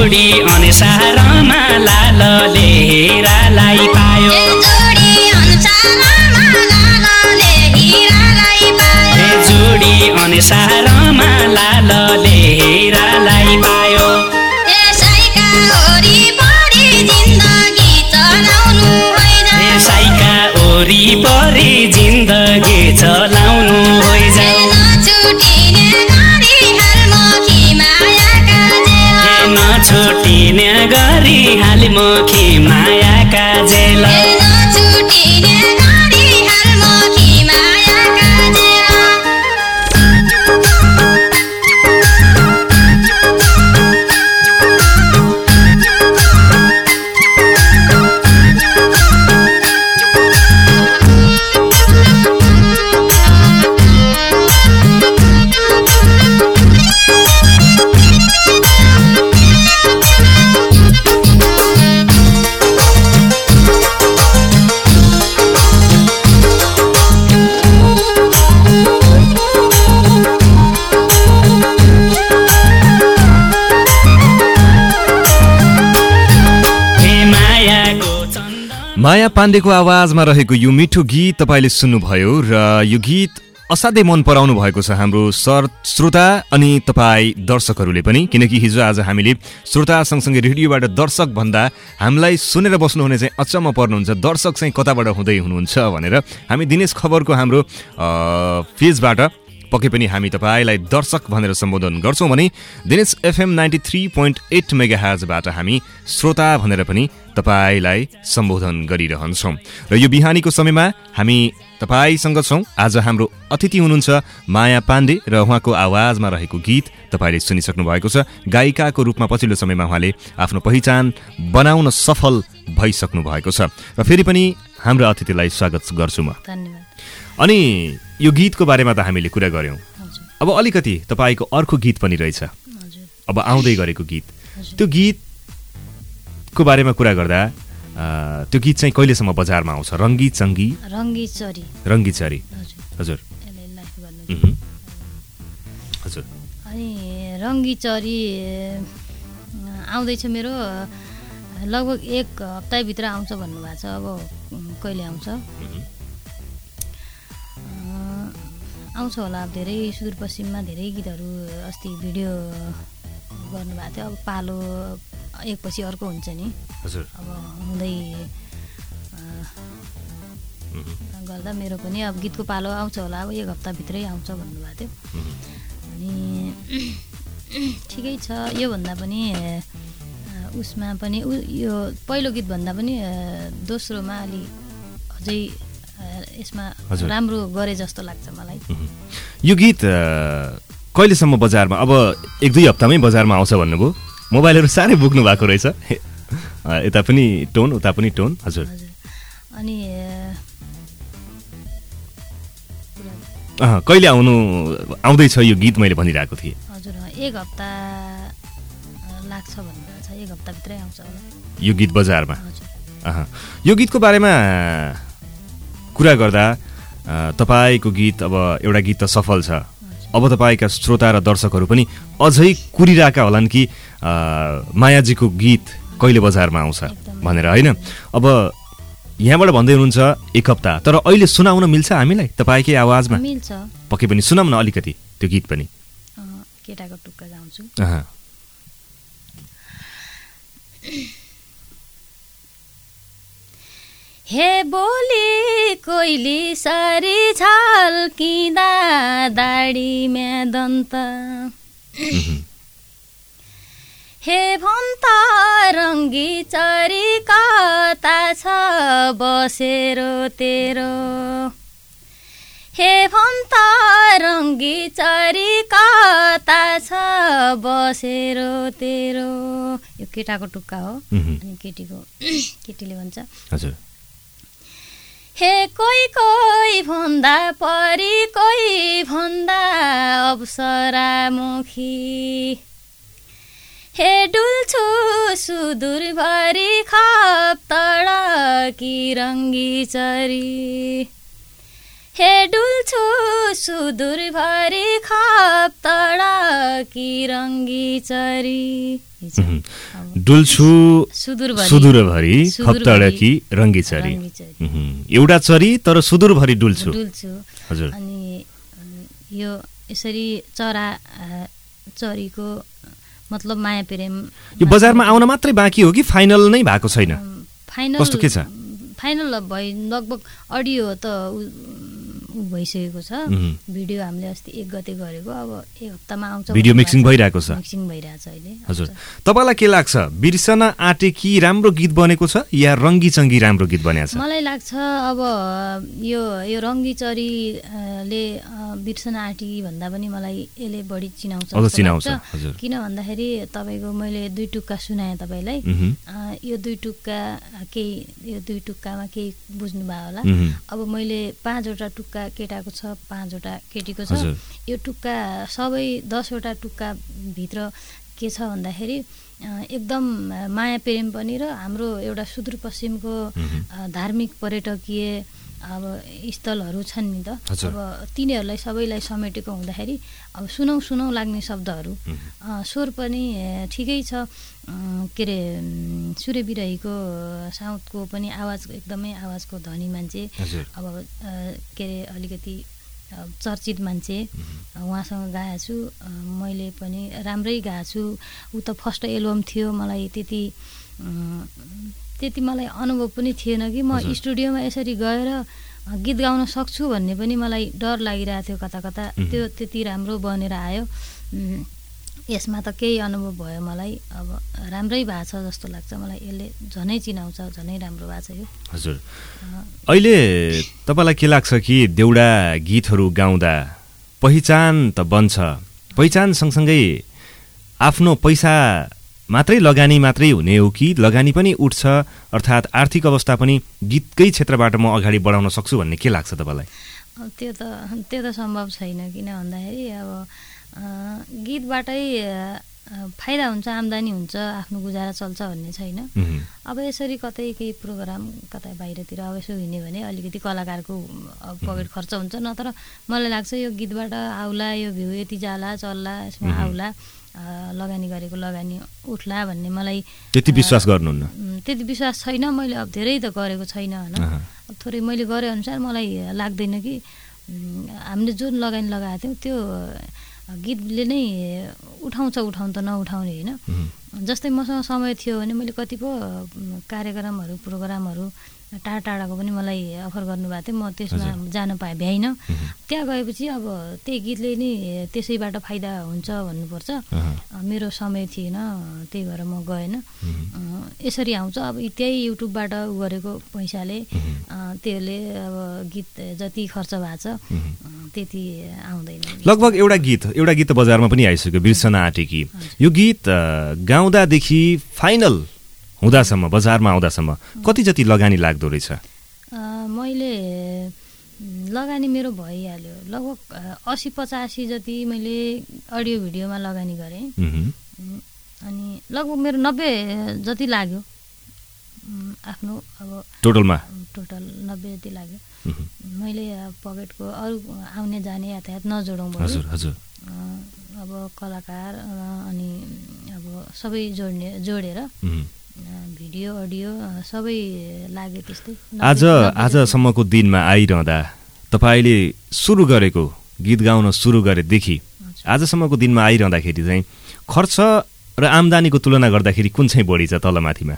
जोडी अनुसारमा लालले हेरालाई पायो जोडी अनुसारमा लालले हेरालाई पायो जोडी अनुसारमा लालले हेरालाई पायो त्यसैका वरिपरि जिन्दगी चलाउनु होइन त्यसैका वरिपरि जिन्दगी चलाउनु होइजाऊ नछुटिने गरी हालमुखी मायाका जेल नछुटिने गरी हालमुखी मायाका जेल नछुटिने गरी हालमुखी मायाका जेल माया पाण्डेको आवाजमा रहेको यो मिठो गीत तपाईँले सुन्नुभयो र यो गीत असाध्यै मन पराउनु भएको छ हाम्रो सर श्रोता अनि तपाईँ दर्शकहरूले पनि, किनकि हिजो आज हामीले श्रोता सँगसँगै रेडियोबाट दर्शक भन्दा हामीलाई सुनेर बस्नुहुने चाहिँ अचम्म पर्नुहुन्छ, दर्शक चाहिँ कताबाट हुँदै हुनुहुन्छ भनेर। हामी दिनेश खबरको हाम्रो पेजबाट पक्कै पनि हामी तपाईँलाई दर्शक भनेर सम्बोधन गर्छौँ भने Dinesh FM ninety three point eight मेगा हर्जबाट हामी श्रोता भनेर पनि तपाईँलाई सम्बोधन गरिरहन्छौँ। र यो बिहानीको समयमा हामी तपाईँसँग छौँ। आज हाम्रो अतिथि हुनुहुन्छ माया पाण्डे र उहाँको आवाजमा रहेको गीत तपाईँले सुनिसक्नु भएको छ। गायिकाको रूपमा पछिल्लो समयमा उहाँले आफ्नो पहिचान बनाउन सफल भइसक्नु भएको छ र फेरि पनि हाम्रो अतिथिलाई स्वागत गर्छु म। धन्यवाद। अनि यो गीतको बारेमा त हामीले कुरा गऱ्यौँ, अब अलिकति तपाईँको अर्को गीत पनि रहेछ, अब आउँदै गरेको गीत, त्यो गीतको बारेमा कुरा गर्दा त्यो गीत चाहिँ कहिलेसम्म बजारमा आउँछ? रङ्गी चङ्गी रङ्गी चरी रङ्गी चरी हजुर हजुर अनि रङ्गी चरी आउँदैछ मेरो लगभग एक हप्ताभित्र आउँछ भन्नुभएको छ। अब कहिले आउँछ आउँछ होला। अब धेरै सुदूरपश्चिममा धेरै गीतहरू अस्ति भिडियो गर्नुभएको थियो। अब पालो एकपछि अर्को हुन्छ नि, हजुर अब हुँदै गर्दा मेरो पनि अब गीतको पालो आउँछ होला। अब एक हप्ताभित्रै आउँछ भन्नुभएको थियो। अनि ठिकै छ। योभन्दा पनि उसमा पनि यो पहिलो गीतभन्दा पनि दोस्रोमा अलि अझै यसमा राम्रो गरे जस्तो लाग्छ मलाई। यो गीत कहिलेसम्म बजारमा, अब एक दुई हप्तामै बजारमा आउँछ भन्नुभयो। मोबाइलहरू साह्रै बोक्नु भएको रहेछ, यता पनि टोन उता पनि टोन। हजुर अनि कहिले आउनु आउँदैछ यो गीत मैले भनिरहेको थिएँ। हजुर एक हप्ता लाग्छ भन्नुहुन्छ, एक हप्ताभित्रै आउँछ होला यो गीत बजारमा। यो गीतको बारेमा कुरा गर्दा तपाईँको गीत, अब एउटा गीत त सफल छ, अब तपाईँका श्रोता र दर्शकहरू पनि अझै कुरिरहेका होलान् कि मायाजीको गीत कहिले बजारमा आउँछ भनेर, होइन? अब यहाँबाट भन्दै हुनुहुन्छ एक हप्ता, तर अहिले सुनाउन मिल्छ हामीलाई तपाईँकै आवाजमा? मिल्छ, पक्कै पनि सुनाउन अलिकति त्यो गीत पनि। केटाको टुक्का गाउँछु। हे बोली कोइली सरी झल्किँदा दाढीमा दन्त, हे भन्छ रङ्गी चरी कता छ बसेरो तेरो, हे भन्छ रङ्गी चरी कता छ बसेरो तेरो। यो केटाको टुक्का हो अनि केटीको केटीले भन्छ हजुर, हे कोही कोही भन्दा परी कोही भन्दा अप्सरामुखी, हे डुल्छु सुदूरभरि खप्तडकी रङ्गी चरी, हे डुल्छु डुल्छु सुदूरभरि खप तडाकी रङ्गी चरी डुल्छु सुदूरभरि सुदूरभरि खप्तडकी रङ्गी चरी एउटा चरी तर सुदूरभरि डुल्छु डुल्छु हजुर अनि यो यसरी चरा चरीको मतलब माया प्रेम यो बजारमा आउन मात्रै बाँकी हो कि फाइनल नै भएको छैन फाइनल कस्तो के छ फाइनल भइ लगभग अडियो त भइसकेको छ भिडियो हामीले अस्ति एक गते गरेको अब एक हप्तामा आउँछ भिडियो मिक्सिङ भइरहेको छ मिक्सिङ भइरहेछ अहिले हजुर तपाईलाई के लाग्छ बिर्सन आँटे कि राम्रो गीत बनेको छ या रङ्गी चङ्गी राम्रो गीत बनेको छ मलाई लाग्छ अब यो यो रङ्गी चरीले बिर्सन आँटी भन्दा पनि मलाई यसले बढी चिनाउँछ अझ चिनाउँछ हजुर किन भन्दाखेरि तपाईँको मैले दुई टुक्का सुनाएँ तपाईँलाई यो दुई टुक्का केही यो दुई टुक्कामा केही बुझ्नुभयो होला अब मैले पाँचवटा टुक्का केटाको छ पाँचवटा केटीको छ यो टुक्का सबै दसवटा टुक्का भित्र के छ भन्दाखेरि एकदम माया प्रेम पनि र हाम्रो एउटा सुदूरपश्चिमको धार्मिक पर्यटकीय अब स्थलहरू छन् नि त अब तिनीहरूलाई सबैलाई समेटेको हुँदाखेरि अब सुनौ सुनौ लाग्ने शब्दहरू स्वर पनि ठिकै छ के अरे सूर्य बिराहीको साउथको पनि आवाज एकदमै आवाजको धनी मान्छे अब के अरे अलिकति चर्चित मान्छे उहाँसँग गाएको छु मैले पनि राम्रै गाएको छु ऊ त फर्स्ट एल्बम थियो मलाई त्यति त्यति मलाई अनुभव पनि थिएन कि म स्टुडियोमा यसरी गएर गीत गाउन सक्छु भन्ने पनि मलाई डर लागिरहेको थियो कता कता त्यो त्यति राम्रो बनेर आयो यसमा त केही अनुभव भयो मलाई अब राम्रै भएको छ जस्तो लाग्छ मलाई यसले झनै चिनाउँछ झनै राम्रो भएको छ यो हजुर अहिले तपाईँलाई के लाग्छ कि देउडा गीतहरू गाउँदा पहिचान त बन्छ पहिचान सँगसँगै आफ्नो पैसा मात्रै लगानी मात्रै हुने हो कि लगानी पनि उठ्छ अर्थात् आर्थिक अवस्था पनि गीतकै क्षेत्रबाट म अगाडि बढाउन सक्छु भन्ने के लाग्छ तपाईँलाई त्यो त त्यो त सम्भव छैन किन भन्दाखेरि अब गीतबाटै फाइदा हुन्छ आम्दानी हुन्छ आफ्नो गुजारा चल्छ भन्ने छैन अब यसरी कतै केही प्रोग्राम कतै बाहिरतिर अब यसो हिँड्यो भने अलिकति कलाकारको पकेट खर्च हुन्छ नत्र मलाई लाग्छ यो गीतबाट आउला यो भ्यू यति जाला चल्ला यसमा आउला लगानी गरेको लगानी उठ्ला भन्ने मलाई त्यति विश्वास गर्नुहुन्न त्यति विश्वास छैन मैले अब धेरै त गरेको छैन होइन अब थोरै मैले गरे अनुसार मलाई लाग्दैन कि हामीले जुन लगानी लगाएको थियौँ त्यो गीतले नै उठाउँछ उठाउनु त नउठाउने होइन जस्तै मसँग समय थियो भने मैले कतिपय कार्यक्रमहरू प्रोग्रामहरू टाढा टाढाको पनि मलाई अफर गर्नुभएको थियो म त्यसमा जान पाएँ भ्याइनँ त्यहाँ गएपछि अब त्यही गीतले नै त्यसैबाट फाइदा हुन्छ भन्नुपर्छ मेरो समय थिएन त्यही भएर म गएन यसरी आउँछ अब त्यही युट्युबबाट उ गरेको पैसाले त्यसले अब गीत जति खर्च भएको छ त्यति आउँदैन लगभग एउटा गीत एउटा गीत त बजारमा पनि आइसक्यो बिर्सन आँटेकी यो गीत गाउँदादेखि फाइनल हुँदासम्म बजारमा आउँदासम्म कति जति लगानी लाग्दो रहेछ मैले लगानी मेरो भइहाल्यो लगभग असी पचासी जति मैले अडियो भिडियोमा लगानी गरेँ अनि लगभग मेरो नब्बे जति लाग्यो आफ्नो अब टोटलमा टोटल नब्बे जति लाग्यो मैले पकेटको अरू आउने जाने यातायात नजोडौँ हजुर हजुर अब कलाकार अनि अब सबै जोड्ने जोडेर भिडियो अडियो सबै लाग्यो त्यस्तै आज आजसम्मको दिनमा आइरहँदा तपाईँले सुरु गरेको गीत गाउन सुरु गरेदेखि आजसम्मको दिनमा आइरहँदाखेरि चाहिँ खर्च र आम्दानीको तुलना गर्दाखेरि कुन चाहिँ बढी छ तलमाथिमा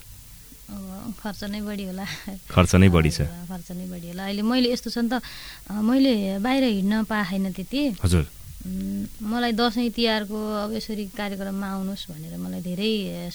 खर्च नै बढी होला खर्च नै बढी छ खर्च नै बढी होला अहिले मैले यस्तो छ नि त मैले बाहिर हिँड्न पाएन त्यति हजुर मलाई दसैँ तिहारको अब यसरी कार्यक्रममा आउनुहोस् भनेर मलाई धेरै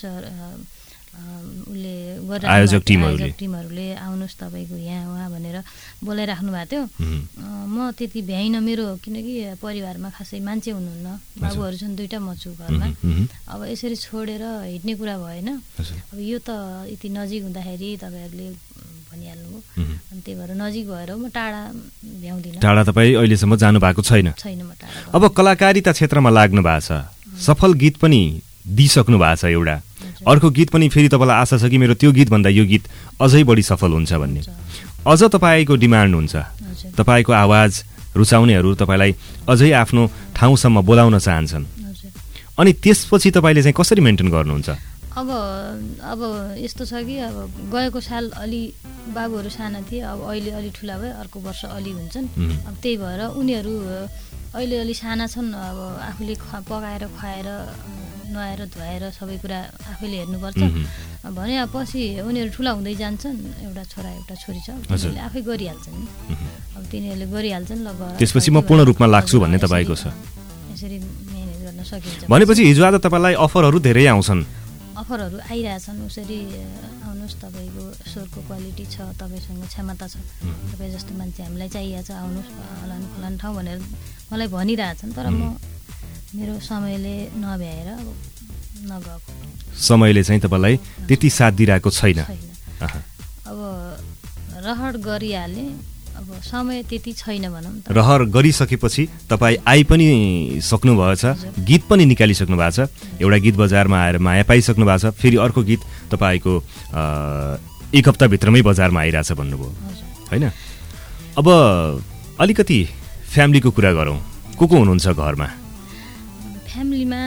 उसले आयोजक टिमहरूले टिमहरूले आउनुहोस् तपाईँको यहाँ उहाँ भनेर बोलाइराख्नु भएको थियो म त्यति भ्याइनँ मेरो किनकि परिवारमा खासै मान्छे हुनुहुन्न बाबुहरू छन् दुईवटा म छु घरमा अब यसरी छोडेर हिँड्ने कुरा भएन अब यो त यति नजिक हुँदाखेरि तपाईँहरूले भनिहाल्नुभयो अनि त्यही भएर नजिक भएर म टाढा भ्याउँदिनँ टाढा तपाईँ अहिलेसम्म जानु भएको छैन छैन म टाढा अब कलाकारिता क्षेत्रमा लाग्नु भएको छ सफल गीत पनि दिइसक्नु भएको छ एउटा अर्को गीत पनि फेरि तपाईँलाई आशा छ कि मेरो त्यो गीतभन्दा यो गीत अझै बढी सफल हुन्छ भन्ने अझ तपाईँको डिमान्ड हुन्छ तपाईँको आवाज रुचाउनेहरू तपाईँलाई अझै आफ्नो ठाउँसम्म बोलाउन चाहन्छन्, हजुर। अनि त्यसपछि तपाईँले चाहिँ कसरी मेन्टेन गर्नुहुन्छ? अब अब यस्तो छ कि अब गएको साल अलि बाबुहरू साना थिए, अब अहिले अलि ठुला भए, अर्को वर्ष अलि हुन्छन्। अब त्यही भएर उनीहरू अहिले अलि साना छन्, अब आफूले ख पकाएर खुवाएर नुहाएर धुवाएर सबै कुरा आफैले हेर्नुपर्छ भने पछि उनीहरू ठुला हुँदै जान्छन्। एउटा छोरा एउटा छोरी छ, तिनीहरूले आफै गरिहाल्छन् नि, अब तिनीहरूले गरिहाल्छन्। ल त्यसपछि म पूर्ण रूपमा लाग्छु भन्ने तपाईँको छ, यसरी म्यानेज गर्न सकिन्छ भनेपछि हिजो आज तपाईँलाई अफरहरू धेरै आउँछन्? अफरहरू आइरहेछन्, उसरी आउनुहोस्, तपाईँको स्वरको क्वालिटी छ, तपाईँसँग क्षमता छ, तपाईँ जस्तो मान्छे हामीलाई चाहिएको छ, आउनुहोस् फलानु फलानु ठाउँ भनेर मलाई भनिरहेछन्। तर म मेरो समयले नभ्याएर अब नगएको। समयले चाहिँ तपाईँलाई त्यति साथ दिइरहेको छैन? अब रहर गरिहालेँ, अब समय त्यति छैन भनौँ। रहर गरिसकेपछि तपाईँ आइ पनि सक्नुभएछ, गीत पनि निकालिसक्नु भएको छ, एउटा गीत बजारमा आएर माया पाइसक्नु भएको छ, फेरि अर्को गीत तपाईँको एक हप्ताभित्रमै बजारमा आइरहेछ भन्नुभयो होइन? अब अलिकति फ्यामिलीको कुरा गरौँ, को को हुनुहुन्छ घरमा? फ्यामिलीमा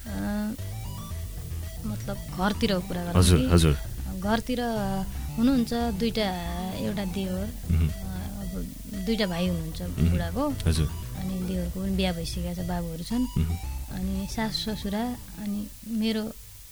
मतलब घरतिरको कुरा गरौँ। हजुर हजुर। घरतिर हुनुहुन्छ दुईवटा, एउटा देवर, दुईवटा भाइ हुनुहुन्छ बुढाको, हजुर, अनि देवरको पनि बिहा भइसकेको छ, बाबुहरू छन्, अनि सासु ससुरा, अनि मेरो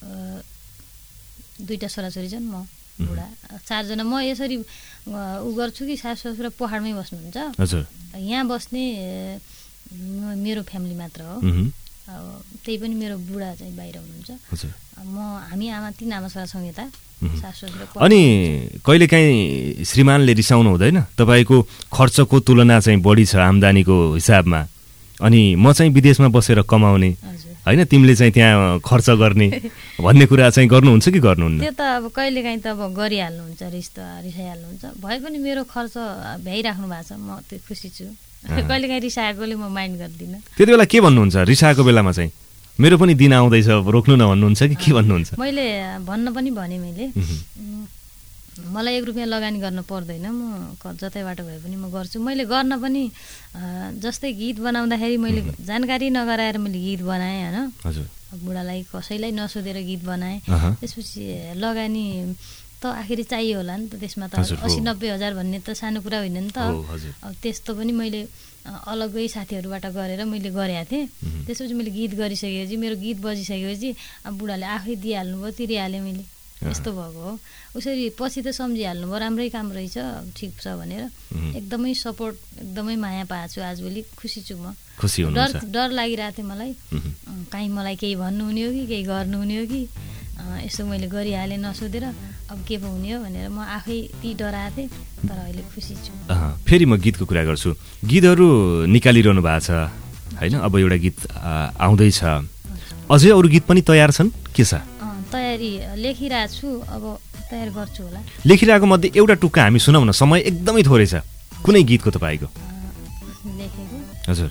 दुईवटा छोराछोरी छन्, म बुढा, चारजना। म यसरी उ गर्छु कि सासु ससुरा पहाडमै बस्नुहुन्छ, हजुर, यहाँ बस्ने मेरो फ्यामिली मात्र हो। अब त्यही पनि मेरो बुढा चाहिँ बाहिर हुनुहुन्छ, म हामी आमा तिन आमा छोराछौँ यता। अनि कहिलेकाहीँ श्रीमानले रिसाउनु हुँदैन? तपाईँको खर्चको तुलना चाहिँ बढी छ आम्दानीको हिसाबमा, अनि म चाहिँ विदेशमा बसेर कमाउने होइन, तिमीले चाहिँ त्यहाँ खर्च गर्ने भन्ने कुरा चाहिँ गर्नुहुन्छ कि गर्नुहुन्न? त्यो त अब कहिलेकाहीँ त अब गरिहाल्नुहुन्छ, रिस्ता रिसाइहाल्नुहुन्छ, भए पनि मेरो खर्च भ्याइराख्नु भएको छ, म त्यो खुसी छु। कहिलेकाहीँ रिसाएकोले म माइन्ड गर्दिनँ। त्यति बेला के भन्नुहुन्छ रिसाएको बेलामा चाहिँ? मेरो पनि दिन आउँदैछ, रोक्नु न भन्नुहुन्छ कि के भन्नुहुन्छ? मैले भन्न पनि भने मैले मलाई एक रुपियाँ लगानी गर्न पर्दैन, म जतैबाट भए पनि म गर्छु। मैले गर्न पनि जस्तै गीत बनाउँदाखेरि मैले जानकारी नगराएर मैले गीत बनाएँ होइन, बुढालाई कसैलाई नसोधेर गीत बनाएँ। त्यसपछि लगानी त आखिरी चाहियो होला नि त, त्यसमा त असी नब्बे हजार भन्ने त सानो कुरा होइन नि त। अब त्यस्तो पनि मैले अलग्गै साथीहरूबाट गरेर मैले गरेको थिएँ। त्यसपछि मैले गीत गरिसकेपछि मेरो गीत बजिसकेपछि अब बुढाले आफै दिइहाल्नु भयो, तिरिहालेँ मैले, यस्तो भएको हो। उसरी पछि त सम्झिहाल्नु भयो, राम्रै काम रहेछ, ठिक छ भनेर एकदमै सपोर्ट, एकदमै माया पाएको छु। आजभोलि खुसी छु म। खुसी डर डर लागिरहेको थियो मलाई, काहीँ मलाई केही भन्नुहुने हो कि केही गर्नुहुने हो कि, यसो मैले गरिहालेँ नसोधेर, अब के पो हुने हो भनेर म आफै ती डराएको थिएँ। तर अहिले खुसी छु। फेरि म गीतको कुरा गर्छु। गीतहरू निकालिरहनु भएको छ होइन, अब एउटा गीत आउँदैछ, अझै अरू गीत पनि तयार छन् के छ? तयारी लेखिरहेको छु, अब तयार गर्छु होला। लेखिरहेको मध्ये एउटा टुक्का हामी सुनाउन, समय एकदमै थोरै छ, कुनै गीतको तपाईँको लेखेको? हजुर।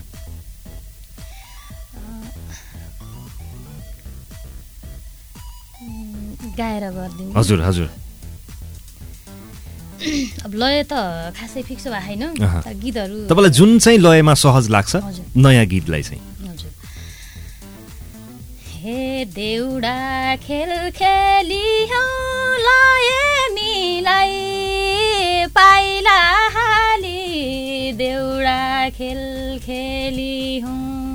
गाएर गरिदिनु। हजुर हजुर। अब लय त खासै फिक्स भएको छैन, तर गीतहरू तपाईँलाई जुन चाहिँ लयमा सहज लाग्छ नयाँ गीतलाई चाहिँ। हजुर। हे देउडा खेल खेली हौ लय मिलाई पाइला हाली, देउडा खेल खेली हौ,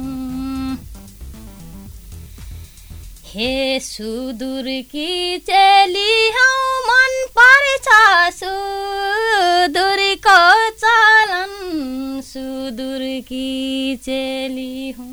हे सुदूर की चेली हौ मन पर्छ सुदूरको चलन, सुदूर की चेली हौ,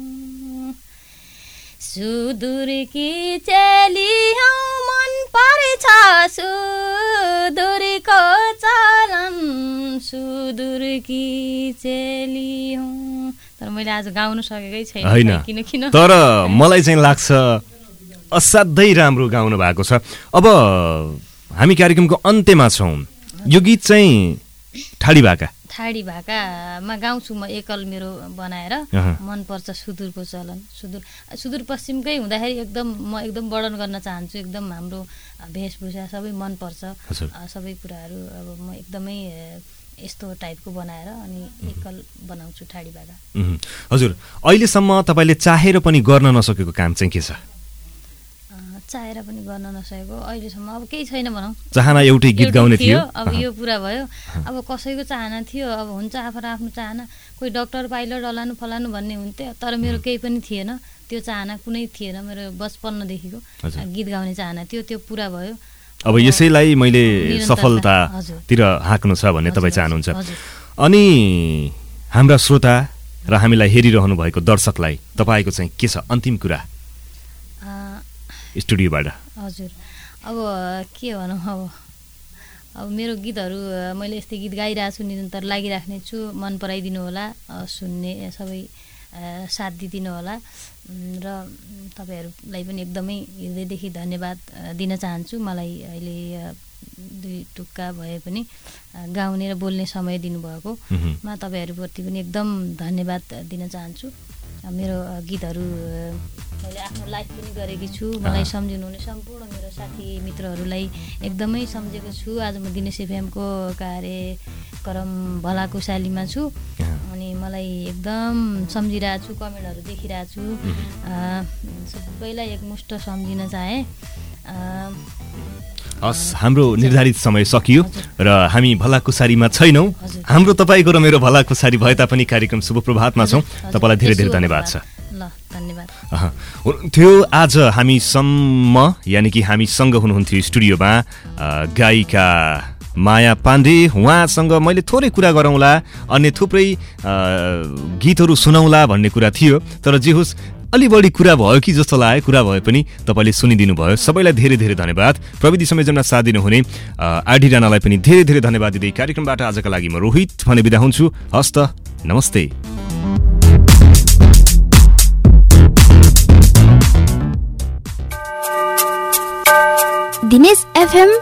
सुदूर की चेली हौ मन पर्छ सुदूरको चलन, सुदूर की चेली हौ। तर मैले आज गाउनु सकेकै छैन किन किन तर मलाई चाहिँ लाग्छ असाध्यै राम्रो गाउनु भएको छ। अब हामी कार्यक्रमको अन्त्यमा छौँ, यो गीत चाहिँ ठाडी भाका ठाडी भाकामा गाउँछु म, एकल मेरो बनाएर, मनपर्छ सुदूरको चलन। सुदूर सुदूरपश्चिमकै हुँदाखेरि एकदम म एकदम वर्णन गर्न चाहन्छु, एकदम हाम्रो वेशभूषा सबै मनपर्छ, सबै कुराहरू अब म एकदमै यस्तो टाइपको बनाएर अनि एकल बनाउँछु ठाडी भाका। हजुर, अहिलेसम्म तपाईँले चाहेर पनि गर्न नसकेको काम चाहिँ के छ? चाहेर पनि गर्न नसकेको अहिलेसम्म अब केही छैन भनौँ। चाहना एउटै गीत गाउने थियो, अब यो पुरा भयो। अब कसैको चाहना थियो, अब हुन्छ आफ्नो आफ्नो चाहना, कोही डक्टर पाइलट डलानु फलानु भन्ने हुन्थ्यो, तर मेरो केही पनि थिएन त्यो चाहना, कुनै थिएन। मेरो बचपनदेखिको गीत गाउने चाहना थियो, त्यो पुरा भयो। अब यसैलाई मैले सफलतातिर हाँक्नु छ भन्ने तपाईँ चाहनुहुन्छ। अनि हाम्रा श्रोता र हामीलाई हेरिरहनु भएको दर्शकलाई तपाईँको चाहिँ के छ अन्तिम कुरा स्टुडियोबाट? हजुर, अब के भनौँ, अब अब मेरो गीतहरू मैले यस्तै गीत गाइरहेको छु, निरन्तर लागिराख्ने छु। मन पराइदिनु होला, सुन्ने सबै साथ दिदिनु होला र तपाईँहरूलाई पनि एकदमै हृदयदेखि धन्यवाद दिन चाहन्छु। मलाई अहिले दुई टुक्का भए पनि गाउने र बोल्ने समय दिनुभएकोमा तपाईँहरूप्रति पनि एकदम धन्यवाद दिन चाहन्छु। मेरो गीतहरू मैले आफ्नो लाइफ पनि गरेकी छु। मलाई सम्झिनुहुने सम्पूर्ण मेरो साथी मित्रहरूलाई एकदमै सम्झेको छु। आज म दिनेश एफएमको कार्यक्रम भला खुसालीमा छु अनि मलाई एकदम सम्झिरहेको छु, कमेन्टहरू देखिरहेको छु। सबैलाई एकमुष्ट सम्झिन चाहे। हस्, हाम्रो निर्धारित समय सकियो र हामी भलाकुसारीमा छैनौँ। हाम्रो तपाईँको र मेरो भलाकुसारी भए तापनि कार्यक्रम शुभ प्रभातमा छौँ। तपाईँलाई धेरै धेरै धन्यवाद छ। ल, धन्यवाद। हुनुहुन्थ्यो आज हामीसम्म, यानि कि हामीसँग हुनुहुन्थ्यो स्टुडियोमा गायिका माया पाण्डे। उहाँसँग मैले थोरै कुरा गरौँला, अन्य थुप्रै गीतहरू सुनाउँला भन्ने कुरा थियो, तर जे होस् अलि बढी कुरा भयो कि जस्तो लाग्यो। कुरा भए पनि तपाईँले सुनिदिनु भयो। सबैलाई धेरै धेरै धन्यवाद। प्रविधि संयोजनमा साथ दिनुहुने आरडी राणालाई पनि धेरै धेरै धन्यवाद दिँदै कार्यक्रमबाट आजका लागि म रोहित भने बिदा हुन्छु। हस्त, नमस्ते। दिनेश एफएम